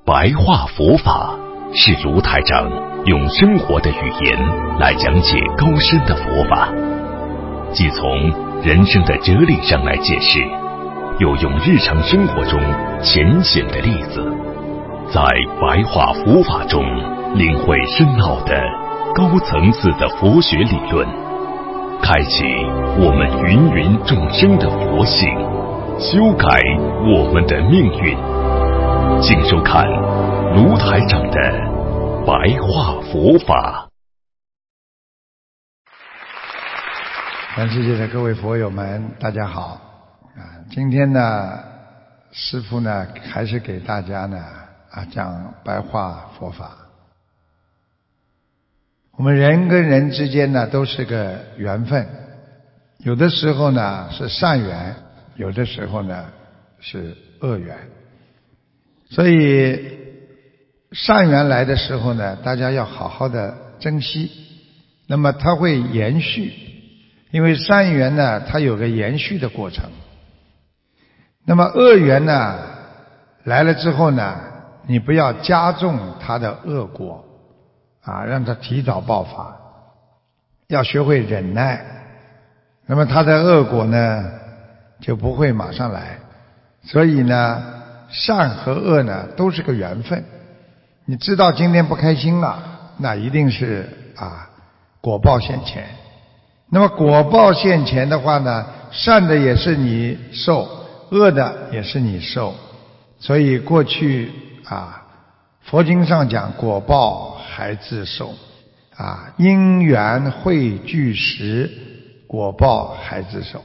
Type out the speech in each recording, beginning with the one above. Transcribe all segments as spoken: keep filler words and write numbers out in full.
白话佛法是卢台长用生活的语言来讲解高深的佛法，既从人生的哲理上来解释，又用日常生活中浅显的例子，在白话佛法中领会深奥的高层次的佛学理论，开启我们芸芸众生的佛性，修改我们的命运。请收看卢台长的白话佛法。 全世界的各位佛友们，大家好啊！今天呢，师父呢还是给大家呢啊讲白话佛法。我们人跟人之间呢都是个缘分，有的时候呢是善缘，有的时候呢是恶缘。所以善缘来的时候呢，大家要好好的珍惜，那么它会延续，因为善缘呢它有个延续的过程。那么恶缘呢来了之后呢，你不要加重它的恶果啊，让它提早爆发，要学会忍耐，那么它的恶果呢就不会马上来。所以呢，善和恶呢都是个缘分。你知道今天不开心了，那一定是啊果报现前。那么果报现前的话呢，善的也是你受，恶的也是你受。所以过去啊佛经上讲果报还自受啊，因缘汇聚时果报还自受。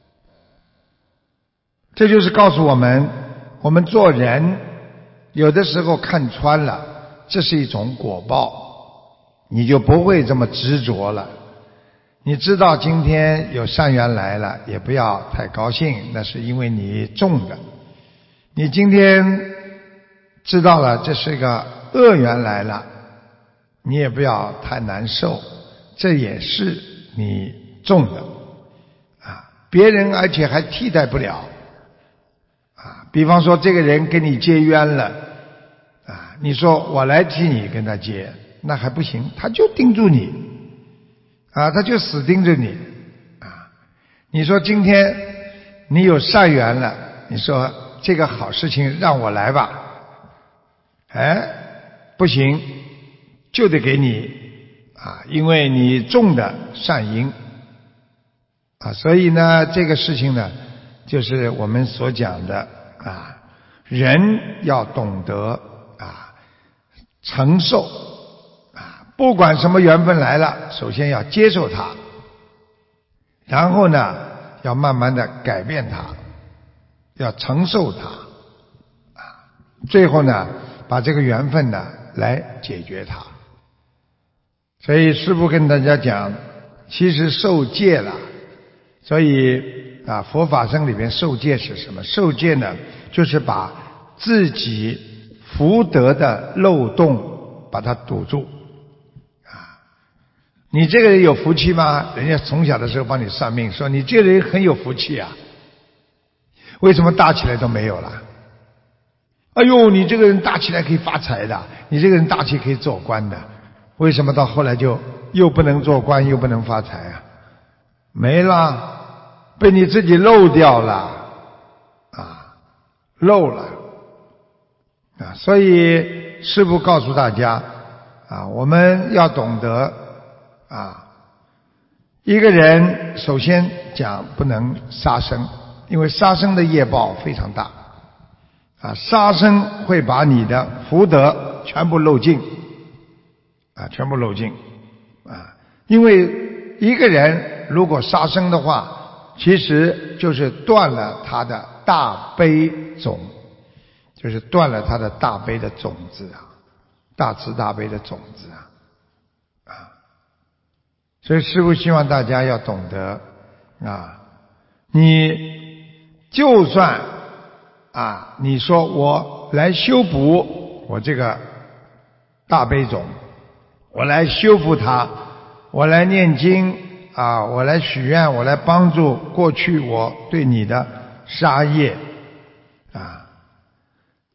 这就是告诉我们，我们做人有的时候看穿了，这是一种果报，你就不会这么执着了。你知道今天有善缘来了，也不要太高兴，那是因为你种的。你今天知道了这是个恶缘来了，你也不要太难受，这也是你种的啊，别人而且还替代不了啊。比方说这个人跟你结冤了啊，你说我来替你跟他结，那还不行，他就盯住你啊，他就死盯着你啊。你说今天你有善缘了，你说这个好事情让我来吧，哎，不行，就得给你啊，因为你种的善因啊。所以呢，这个事情呢，就是我们所讲的啊，人要懂得啊承受啊，不管什么缘分来了，首先要接受它，然后呢，要慢慢的改变它，要承受它啊，最后呢，把这个缘分呢来解决它。所以师父跟大家讲，其实受戒了，所以啊，佛法僧里边受戒是什么？受戒呢，就是把自己福德的漏洞把它堵住啊。你这个人有福气吗？人家从小的时候帮你算命，说你这个人很有福气啊，为什么大起来都没有了？哎呦，你这个人大起来可以发财的，你这个人大起来可以做官的，为什么到后来就又不能做官又不能发财啊？没了，被你自己漏掉了啊，漏了啊。所以师父告诉大家啊，我们要懂得啊，一个人首先讲不能杀生，因为杀生的业报非常大啊，杀生会把你的福德全部漏尽啊，全部漏尽啊。因为一个人如果杀生的话，其实就是断了他的大悲种，就是断了他的大悲的种子啊，大慈大悲的种子啊啊。所以师父希望大家要懂得啊，你就算啊，你说我来修补我这个大悲种，我来修复它，我来念经啊，我来许愿，我来帮助过去我对你的杀业啊，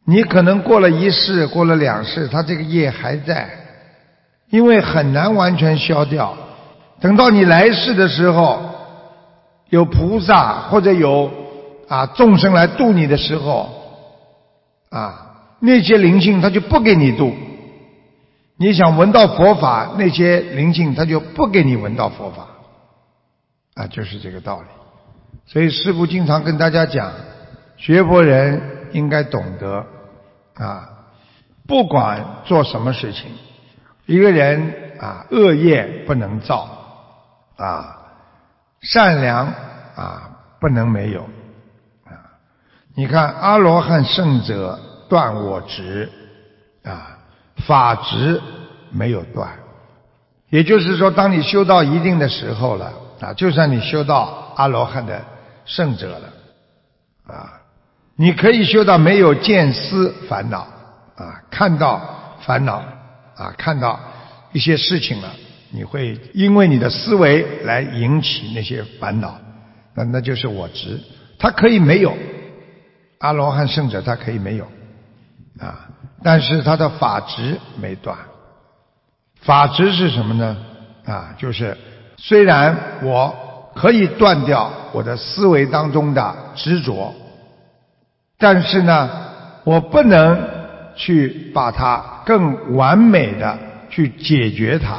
你可能过了一世，过了两世，他这个业还在，因为很难完全消掉。等到你来世的时候，有菩萨或者有啊众生来度你的时候，啊那些灵性他就不给你度。你想闻到佛法，那些灵性他就不给你闻到佛法，啊，就是这个道理。所以师父经常跟大家讲，学佛人应该懂得啊，不管做什么事情，一个人啊恶业不能造啊，善良啊不能没有啊。你看阿罗汉圣者断我执啊，法执没有断，也就是说，当你修到一定的时候了啊，就算你修到阿罗汉的圣者了啊，你可以修到没有见思烦恼啊，看到烦恼啊，看到一些事情了，你会因为你的思维来引起那些烦恼，那那就是我执。它可以没有，阿罗汉圣者他可以没有啊，但是他的法执没断。法执是什么呢？啊，就是虽然我可以断掉我的思维当中的执着，但是呢，我不能去把它更完美的去解决它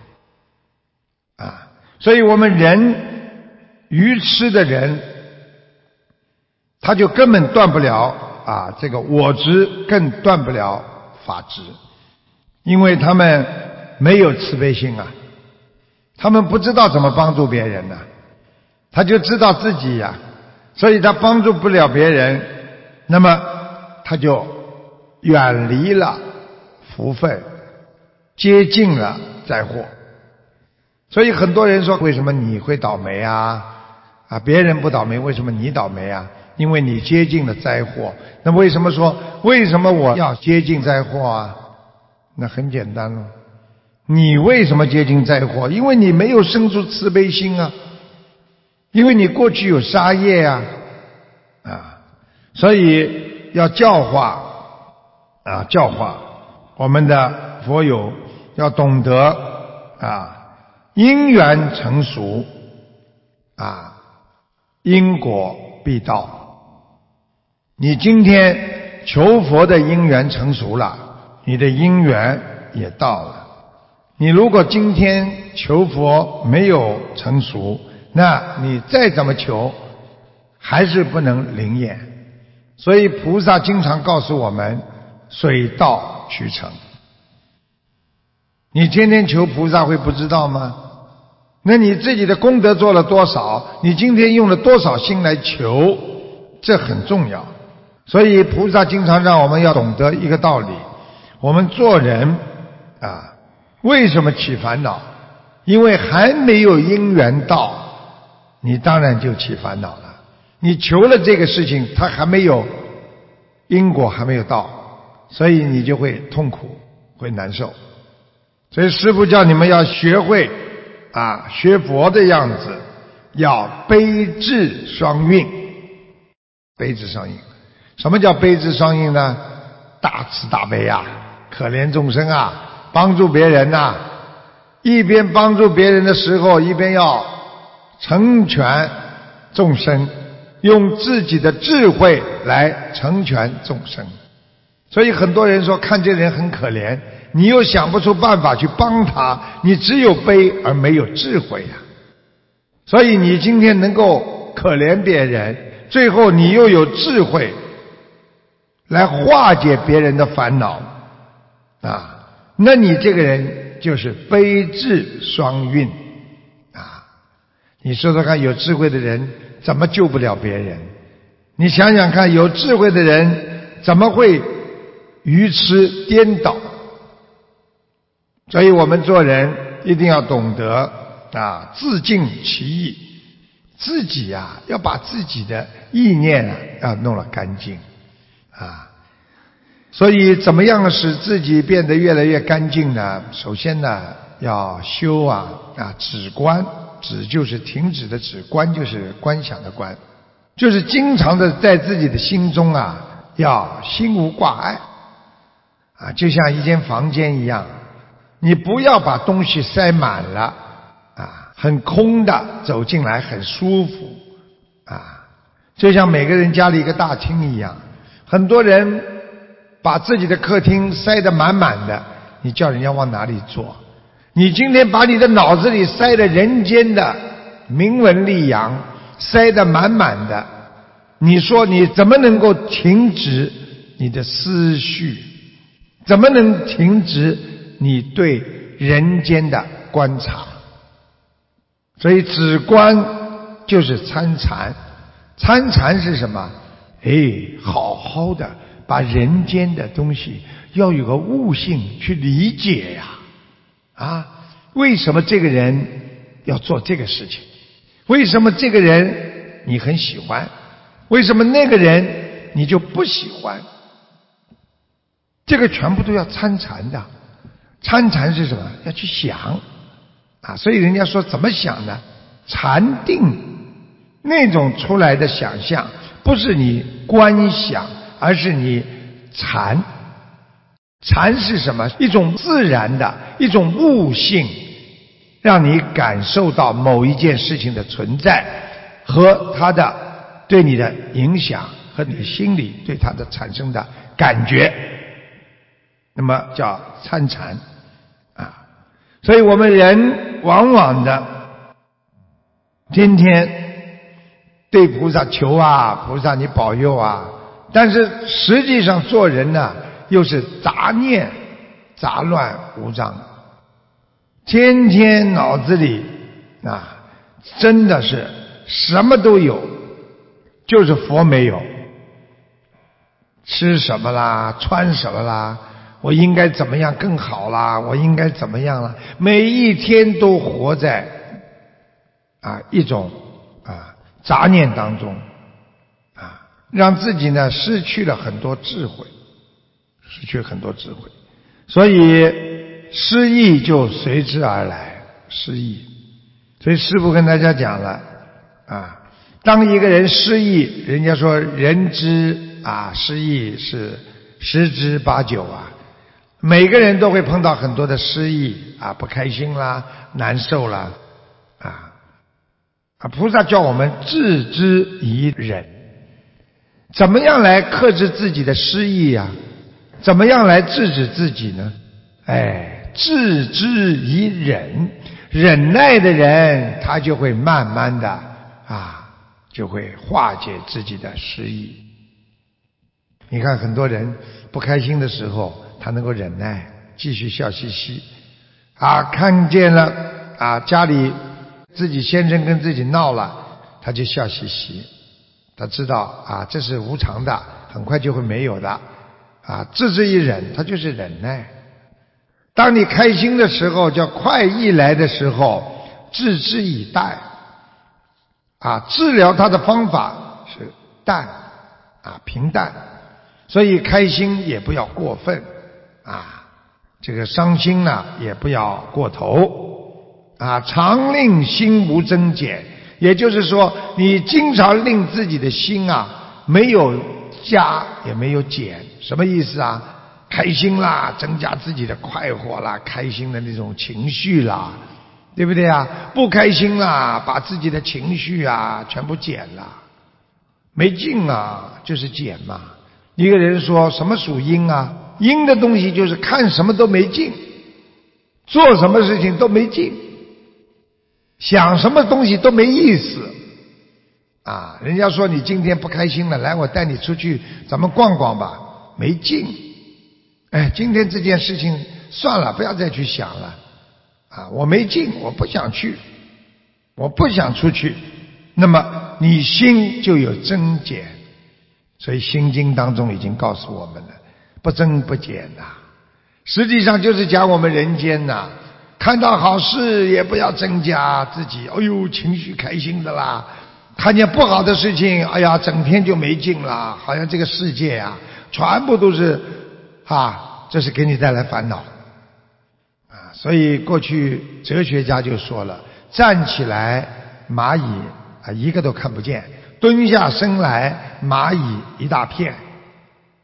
啊。所以我们人愚痴的人，他就根本断不了啊这个我执，更断不了法执，因为他们没有慈悲心啊，他们不知道怎么帮助别人呢、啊，他就知道自己呀、啊，所以他帮助不了别人，那么他就远离了福分，接近了灾祸。所以很多人说，为什么你会倒霉啊？啊，别人不倒霉，为什么你倒霉啊？因为你接近了灾祸。那为什么说为什么我要接近灾祸啊？那很简单了，你为什么接近灾祸？因为你没有生出慈悲心啊，因为你过去有杀业啊，啊，所以要教化啊，教化我们的佛友要懂得啊，因缘成熟啊，因果必到。你今天求佛的因缘成熟了，你的因缘也到了。你如果今天求佛没有成熟，那你再怎么求还是不能灵验。所以菩萨经常告诉我们，水到渠成。你天天求菩萨会不知道吗？那你自己的功德做了多少，你今天用了多少心来求，这很重要。所以菩萨经常让我们要懂得一个道理，我们做人啊，为什么起烦恼？因为还没有因缘到，你当然就起烦恼了。你求了这个事情，它还没有因果还没有到，所以你就会痛苦，会难受。所以师父叫你们要学会啊，学佛的样子，要悲智双运。悲智双运，什么叫悲智双运呢？大慈大悲啊，可怜众生啊，帮助别人啊，一边帮助别人的时候，一边要成全众生，用自己的智慧来成全众生。所以很多人说看这人很可怜，你又想不出办法去帮他，你只有悲而没有智慧啊。所以你今天能够可怜别人，最后你又有智慧来化解别人的烦恼啊，那你这个人就是悲智双运啊。你说说看，有智慧的人怎么救不了别人？你想想看，有智慧的人怎么会愚痴颠倒？所以我们做人一定要懂得啊，自净其意，自己啊要把自己的意念啊要弄了干净啊。所以怎么样使自己变得越来越干净呢？首先呢要修啊啊止观，止就是停止的止，观就是观想的观，就是经常的在自己的心中啊要心无挂碍啊，就像一间房间一样，你不要把东西塞满了啊，很空的走进来很舒服啊，就像每个人家里一个大厅一样，很多人把自己的客厅塞得满满的，你叫人家往哪里坐？你今天把你的脑子里塞得人间的名闻利养塞得满满的，你说你怎么能够停止你的思绪？怎么能停止你对人间的观察？所以止观就是参禅。参禅是什么？哎，好好的把人间的东西要有个悟性去理解呀。啊，为什么这个人要做这个事情？为什么这个人你很喜欢？为什么那个人你就不喜欢？这个全部都要参禅的。参禅是什么？要去想啊！所以人家说怎么想呢？禅定那种出来的想象，不是你观想，而是你禅。禅是什么？一种自然的一种悟性，让你感受到某一件事情的存在和它的对你的影响和你心里对它的产生的感觉，那么叫参禅啊。所以我们人往往的天天对菩萨求啊，菩萨你保佑啊，但是实际上做人呢，又是杂念杂乱无章，天天脑子里啊真的是什么都有，就是佛没有。吃什么啦，穿什么啦，我应该怎么样更好啦，我应该怎么样啦，每一天都活在啊一种啊杂念当中啊，让自己呢失去了很多智慧。失去很多智慧，所以失意就随之而来，失意。所以师父跟大家讲了啊，当一个人失意，人家说人之啊失意是十之八九啊，每个人都会碰到很多的失意啊，不开心啦，难受啦啊啊！菩萨叫我们置之以忍，怎么样来克制自己的失意呀、啊？怎么样来制止自己呢？哎，置之以忍，忍耐的人他就会慢慢的啊，就会化解自己的失意。你看很多人不开心的时候，他能够忍耐，继续笑嘻嘻啊，看见了啊家里自己先生跟自己闹了，他就笑嘻嘻，他知道啊这是无常的，很快就会没有的。啊，置之以忍，它就是忍耐。当你开心的时候，叫快意来的时候，置之以淡。啊，治疗它的方法是淡，啊，平淡。所以开心也不要过分，啊，这个伤心呢也不要过头，啊，常令心无增减。也就是说，你经常令自己的心啊没有加也没有减。什么意思啊？开心啦，增加自己的快活啦，开心的那种情绪啦，对不对啊？不开心啦，把自己的情绪啊全部减了，没劲啊，就是减嘛。一个人说什么属阴啊？阴的东西就是看什么都没劲，做什么事情都没劲，想什么东西都没意思啊。人家说你今天不开心了，来我带你出去咱们逛逛吧，没劲。哎，今天这件事情算了，不要再去想了啊，我没劲，我不想去，我不想出去。那么你心就有增减，所以心经当中已经告诉我们了，不增不减呐、啊。实际上就是讲我们人间呐、啊，看到好事也不要增加自己，哎呦情绪开心的啦，看见不好的事情，哎呀整天就没劲啦，好像这个世界啊全部都是啊，这是给你带来烦恼啊。所以过去哲学家就说了，站起来蚂蚁啊一个都看不见，蹲下身来蚂蚁一大片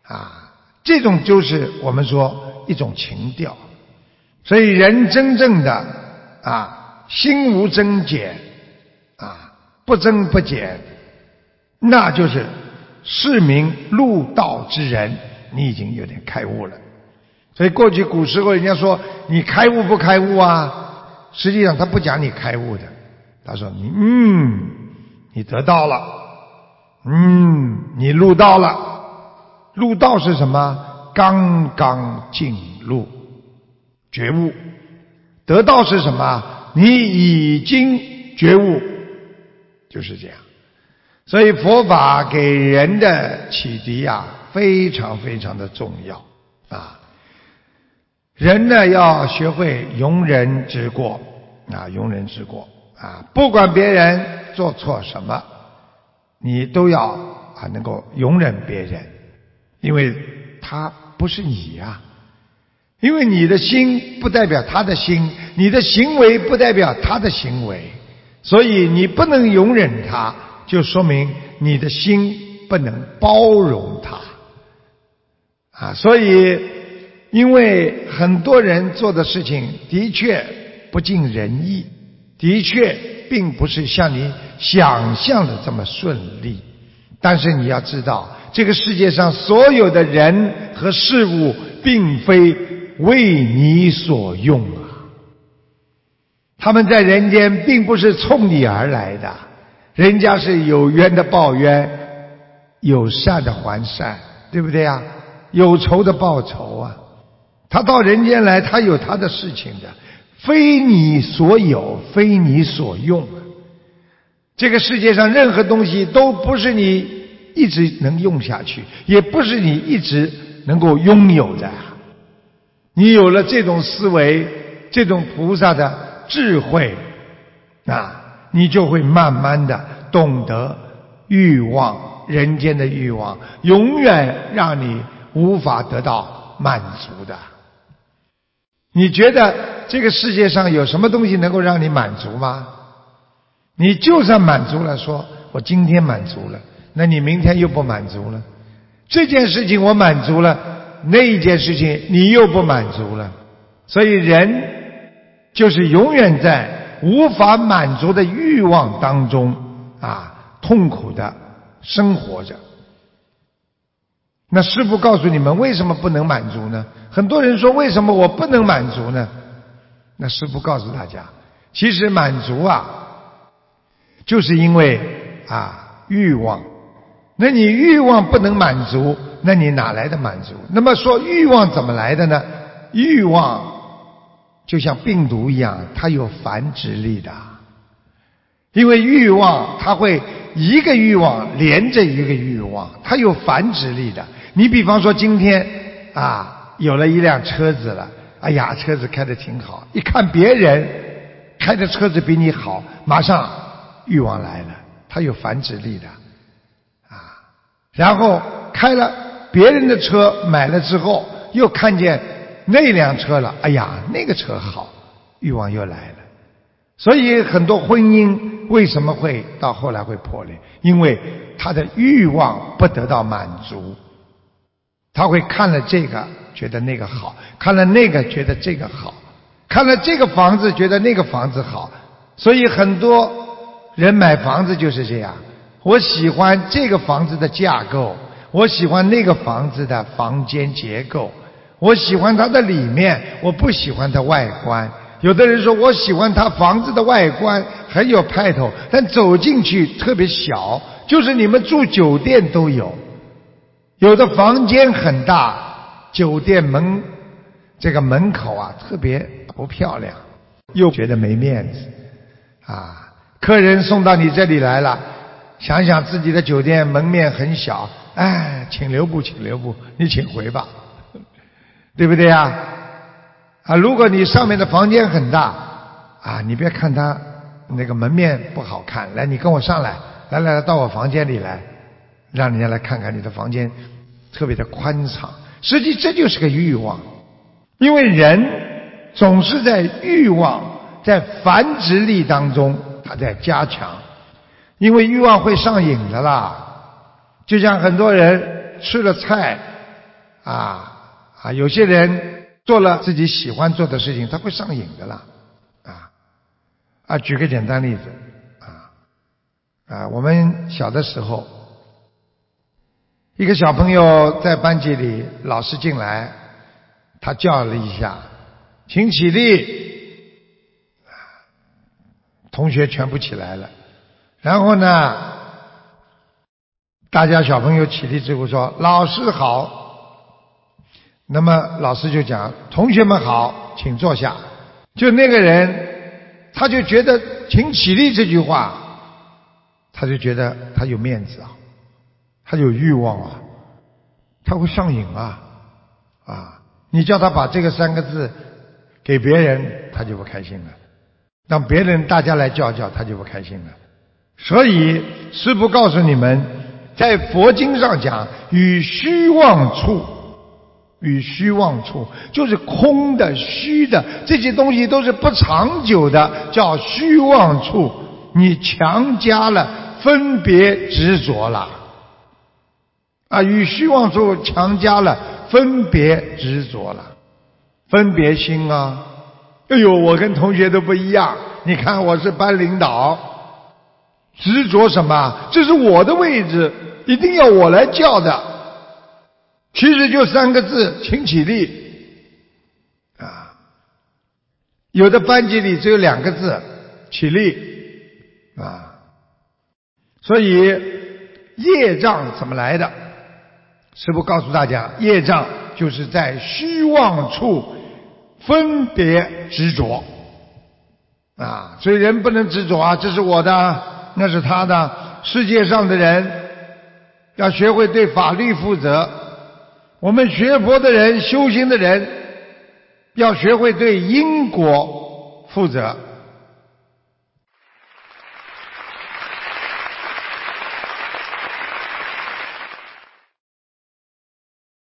啊，这种就是我们说一种情调。所以人真正的啊心无增减啊不增不减，那就是是名入道之人，你已经有点开悟了。所以过去古时候人家说你开悟不开悟啊，实际上他不讲你开悟的，他说你嗯你得到了，嗯你入道了。入道是什么？刚刚进入觉悟。得道是什么？你已经觉悟，就是这样。所以佛法给人的启迪啊非常非常的重要啊。人呢要学会容人之过啊，容人之过啊，不管别人做错什么，你都要啊能够容忍别人，因为他不是你呀、啊，因为你的心不代表他的心，你的行为不代表他的行为，所以你不能容忍他，就说明你的心不能包容他啊。所以因为很多人做的事情的确不尽人意，的确并不是像你想象的这么顺利，但是你要知道，这个世界上所有的人和事物并非为你所用啊，他们在人间并不是冲你而来的，人家是有冤的报冤，有善的还善，对不对啊？有仇的报仇啊。他到人间来，他有他的事情的，非你所有，非你所用啊。这个世界上任何东西都不是你一直能用下去，也不是你一直能够拥有的。你有了这种思维，这种菩萨的智慧啊，你就会慢慢的懂得欲望，人间的欲望永远让你无法得到满足的。你觉得这个世界上有什么东西能够让你满足吗？你就算满足了，说我今天满足了，那你明天又不满足了，这件事情我满足了，那一件事情你又不满足了。所以人就是永远在无法满足的欲望当中啊，痛苦的生活着。那师父告诉你们为什么不能满足呢？很多人说为什么我不能满足呢？那师父告诉大家，其实满足啊就是因为啊欲望。那你欲望不能满足，那你哪来的满足？那么说欲望怎么来的呢？欲望就像病毒一样，它有繁殖力的。因为欲望它会一个欲望连着一个欲望，它有繁殖力的。你比方说今天啊有了一辆车子了，哎呀车子开得挺好，一看别人开的车子比你好，马上欲望来了，它有繁殖力的啊。然后开了别人的车，买了之后又看见那辆车了，哎呀那个车好，欲望又来了。所以很多婚姻为什么会到后来会破裂？因为他的欲望不得到满足，他会看了这个觉得那个好，看了那个觉得这个好，看了这个房子觉得那个房子好。所以很多人买房子就是这样，我喜欢这个房子的架构，我喜欢那个房子的房间结构，我喜欢它的里面，我不喜欢它外观。有的人说我喜欢它房子的外观很有派头，但走进去特别小，就是你们住酒店都有，有的房间很大，酒店门这个门口啊特别不漂亮，又觉得没面子啊。客人送到你这里来了，想想自己的酒店门面很小，哎，请留步请留步，你请回吧，对不对啊？啊，如果你上面的房间很大啊，你别看它那个门面不好看，来你跟我上来，来来来到我房间里来，让人家来看看你的房间特别的宽敞。实际这就是个欲望，因为人总是在欲望在繁殖力当中它在加强，因为欲望会上瘾的啦。就像很多人吃了菜啊啊，有些人做了自己喜欢做的事情，他会上瘾的啦。啊啊，举个简单例子啊啊，我们小的时候，一个小朋友在班级里，老师进来，他叫了一下，请起立，同学全部起来了。然后呢，大家小朋友起立之后说：“老师好。”那么老师就讲：“同学们好，请坐下。”就那个人，他就觉得“请起立”这句话，他就觉得他有面子啊，他有欲望啊，他会上瘾啊啊！你叫他把这个三个字给别人，他就不开心了；让别人大家来叫叫，他就不开心了。所以师父告诉你们，在佛经上讲，与虚妄处，与虚妄处就是空的、虚的，这些东西都是不长久的，叫虚妄处。你强加了分别执着了啊！与虚妄处强加了分别执着了，分别心啊！哎呦，我跟同学都不一样，你看我是班领导，执着什么？这是我的位置，一定要我来叫的。其实就三个字，请起立啊！有的班级里只有两个字，起立啊！所以业障怎么来的？师父告诉大家，业障就是在虚妄处分别执着啊！所以人不能执着啊，这是我的，那是他的。世界上的人要学会对法律负责。我们学佛的人、修行的人要学会对因果负责。